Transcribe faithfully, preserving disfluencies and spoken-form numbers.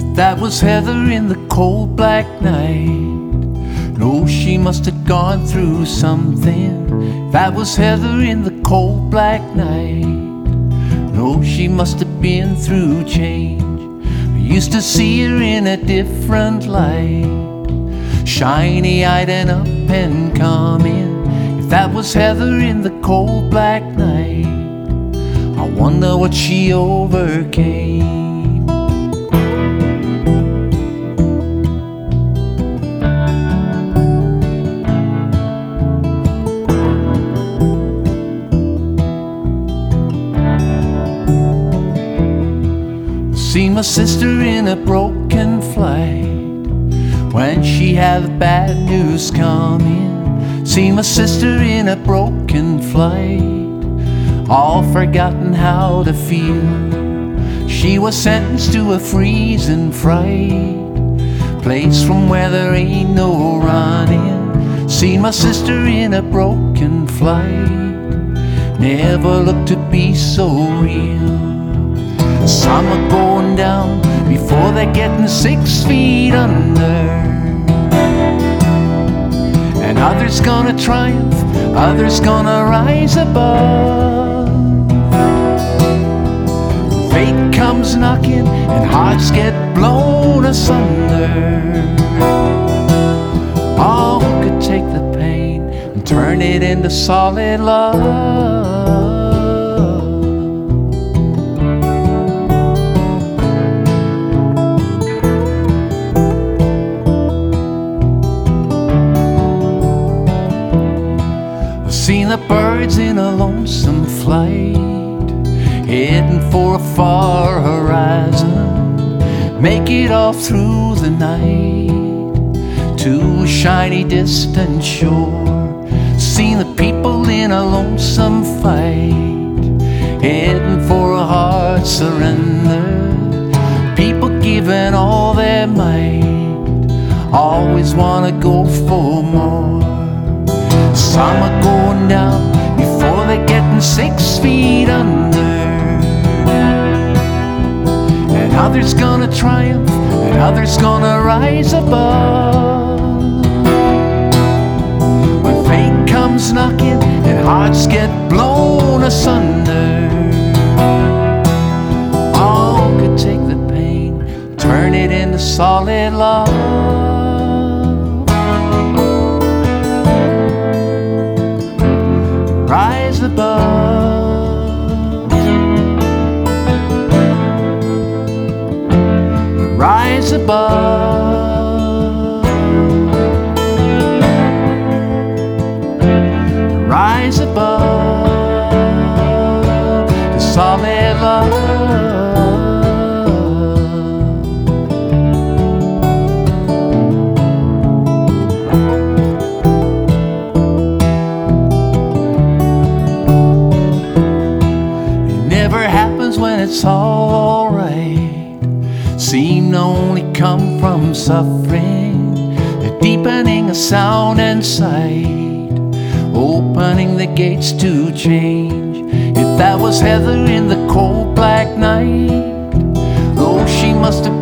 That was Heather in the cold black night. No, she must have gone through something. That was Heather in the cold black night. No, she must have been through change. I used to see her in a different light, shiny-eyed and up and coming. If that was Heather in the cold black night, I wonder what she overcame. Seen my sister in a broken flight when she had the bad news coming. Seen my sister in a broken flight, all forgotten how to feel. She was sentenced to a freezing fright, place from where there ain't no running. Seen my sister in a broken flight, never looked to be so real. Some are going down before they're getting six feet under, and others gonna triumph, others gonna rise above. Fate comes knocking and hearts get blown asunder. Oh, who could take the pain and turn it into solid love? Seen the birds in a lonesome flight, heading for a far horizon, make it all through the night to a shiny distant shore. Seen the people in a lonesome fight, heading for a hard surrender. People giving all their might, always wanna go for more. Some are going down before they're getting six feet under, and others gonna triumph, and others gonna rise above. When fate comes knocking and hearts get blown asunder, all could take the pain, turn it into solid love. Rise above, rise above, rise above the solid love. When it's all alright, seem to only come from suffering, the deepening of sound and sight, opening the gates to change. If that was Heather in the cold black night, oh, she must have